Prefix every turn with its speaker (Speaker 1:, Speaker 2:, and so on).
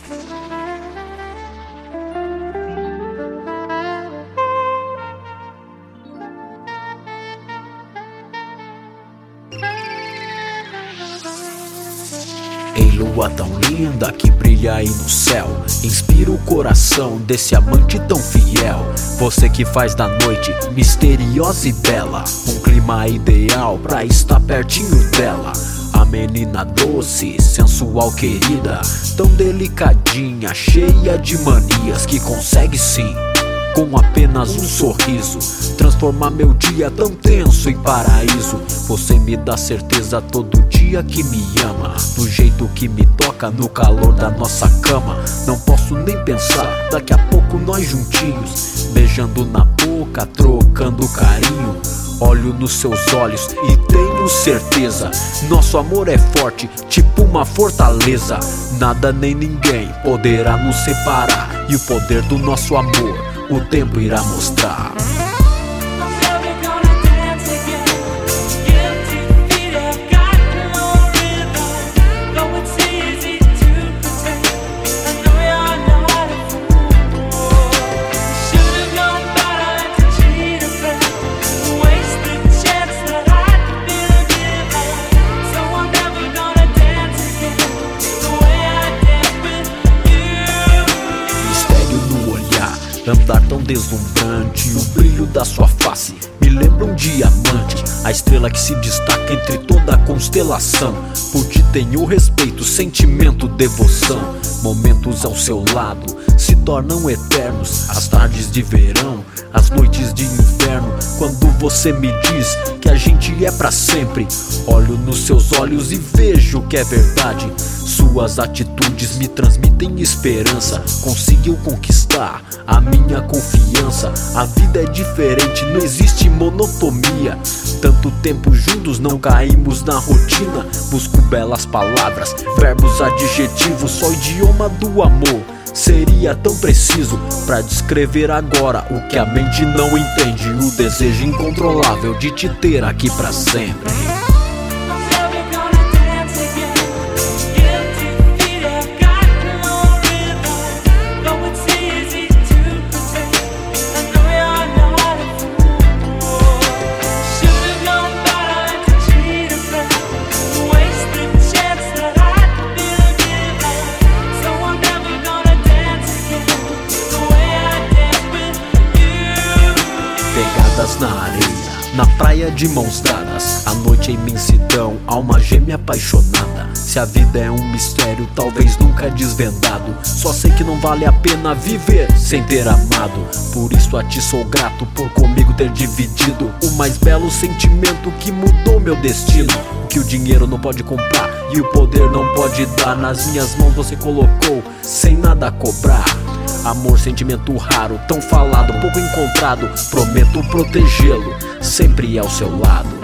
Speaker 1: Ei, lua tão linda que brilha aí no céu, inspira o coração desse amante tão fiel. Você que faz da noite misteriosa e bela um clima ideal pra estar pertinho dela. A menina doce, sensual, querida, tão delicadinha, cheia de manias, que consegue sim, com apenas um sorriso, transformar meu dia tão tenso em paraíso. Você me dá certeza todo dia que me ama, do jeito que me toca no calor da nossa cama. Não posso nem pensar, daqui a pouco nós juntinhos, beijando na boca, trocando carinho. Olho nos seus olhos e tenho certeza, nosso amor é forte, tipo uma fortaleza. Nada nem ninguém poderá nos separar, e o poder do nosso amor o tempo irá mostrar. Andar tão deslumbrante, o brilho da sua face me lembra um diamante, a estrela que se destaca entre toda a constelação. Por ti tenho respeito, sentimento, devoção. Momentos ao seu lado se tornam eternos, as tardes de verão, as noites de inverno. Quando você me diz que a gente é pra sempre, olho nos seus olhos e vejo que é verdade. Suas atitudes me transmitem esperança, conseguiu conquistar a minha confiança. A vida é diferente, não existe monotonia. Tanto tempo juntos, não caímos na rotina. Busco belas palavras, verbos, adjetivos, só o idioma do amor seria tão preciso pra descrever agora o que a mente não entende. O desejo incontrolável de te ter aqui pra sempre. Na areia, na praia de mãos dadas, a noite é imensidão, alma gêmea apaixonada. Se a vida é um mistério, talvez nunca desvendado, só sei que não vale a pena viver sem ter amado. Por isso a ti sou grato, por comigo ter dividido o mais belo sentimento que mudou meu destino. O que o dinheiro não pode comprar e o poder não pode dar, nas minhas mãos você colocou sem nada cobrar. Amor, sentimento raro, tão falado, pouco encontrado. Prometo protegê-lo, sempre ao seu lado.